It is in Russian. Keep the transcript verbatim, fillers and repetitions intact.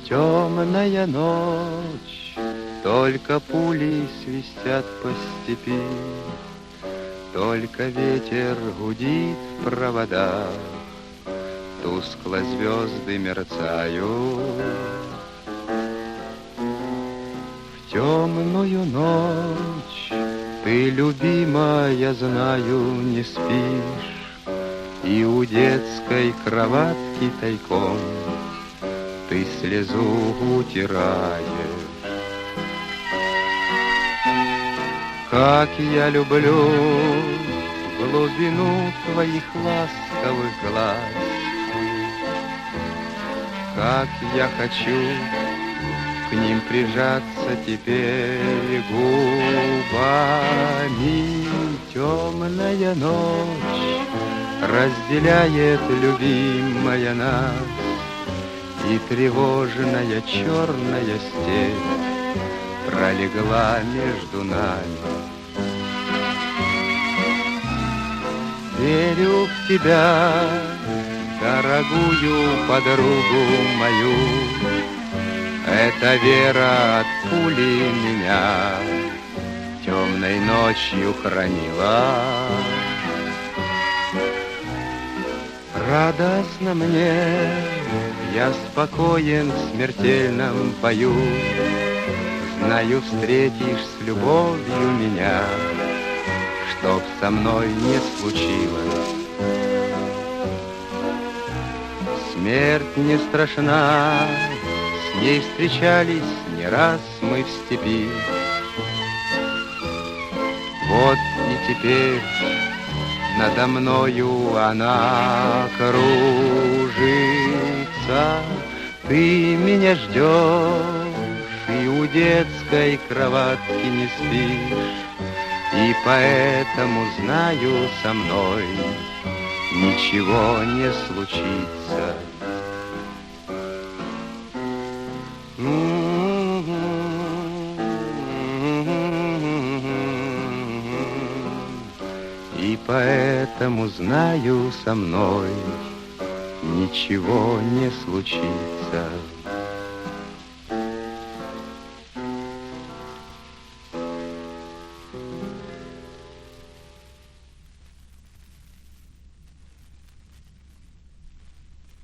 Темная ночь, только пули свистят по степи, только ветер гудит в проводах, тускло звезды мерцают. В темную ночь ты, любимая, знаю, не спишь, и у детской кроватки тайком ты слезу утираешь. Как я люблю глубину твоих ласковых глаз, как я хочу к ним прижаться теперь губами. Темная ночь разделяет, любимая, нас, и тревожная черная степь пролегла между нами. Верю в тебя, дорогую подругу мою, эта вера от пули меня темной ночью хранила. Радостно мне, я спокоен в смертельном бою, знаю, встретишь с любовью меня, чтоб со мной не случилось. Смерть не страшна, с ней встречались не раз мы в степи. Вот и теперь надо мною она кружится. Ты меня ждешь и у детской кроватки не спишь, и поэтому знаю, со мной ничего не случится. И поэтому знаю, со мной ничего не случится.